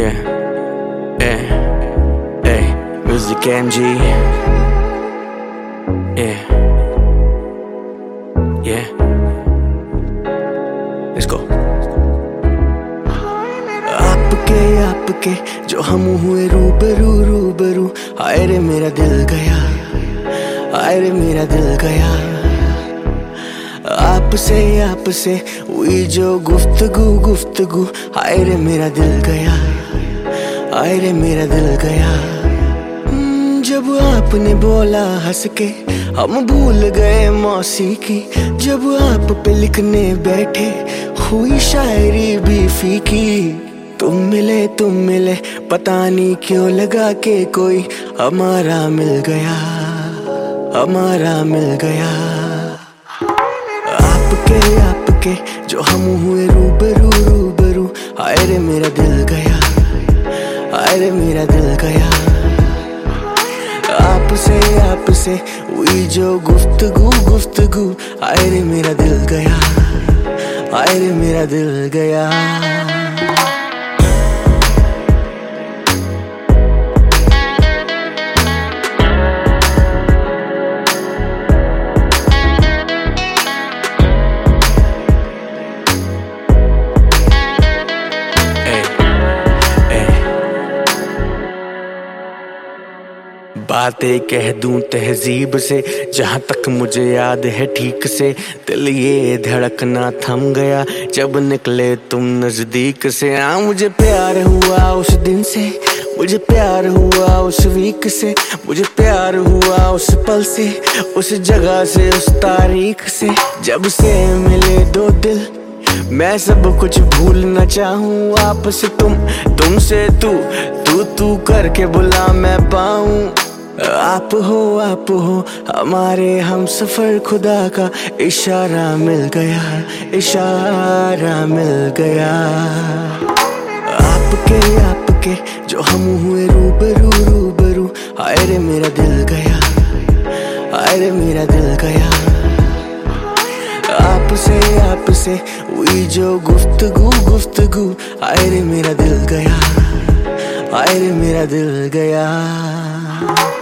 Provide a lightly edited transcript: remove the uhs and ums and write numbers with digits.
Yeah, yeah, hey, Music MG. Yeah, yeah, let's go. आपके जो हम हुए रूबरू रूबरू, हाय रे मेरा दिल गया, हाय रे मेरा दिल गया। आपसे हुई जो गुफ्तगू, हाय रे मेरा दिल गया, हाय रे मेरा दिल गया। जब आपने बोला हंस के हम भूल गए मौसीकी, जब आप पे लिखने बैठे हुई शायरी भी फीकी। तुम मिले पता नहीं क्यों लगा के कोई हमारा मिल गया, हमारा मिल गया। आपके जो हम हुए रूबरू रूबरू, हाय रे मेरा दिल गया, हाय रे मेरा दिल गया। आपसे हुई जो गुफ्तगू, हाय रे मेरा दिल गया, हाय रे मेरा दिल गया। बातें कह दूं तहजीब से, जहां तक मुझे याद है ठीक से। दिल ये धड़कना थम गया जब निकले तुम नजदीक से। हाँ, मुझे प्यार हुआ उस दिन से, मुझे प्यार हुआ उस वीक से, मुझे प्यार हुआ उस पल से, उस जगह से, उस तारीख से। जब से मिले दो दिल मैं सब कुछ भूलना चाहूँ। आपसे तुमसे तू करके बुला मैं पाऊँ। आप हो हमारे हम सफर, खुदा का इशारा मिल गया, इशारा मिल गया। आपके जो हम हुए रूबरू रूबरू, हाय रे मेरा दिल गया, हाय रे मेरा दिल गया। आपसे हुई जो गुफ्तगू, हाय रे मेरा दिल गया, हाय रे मेरा दिल गया।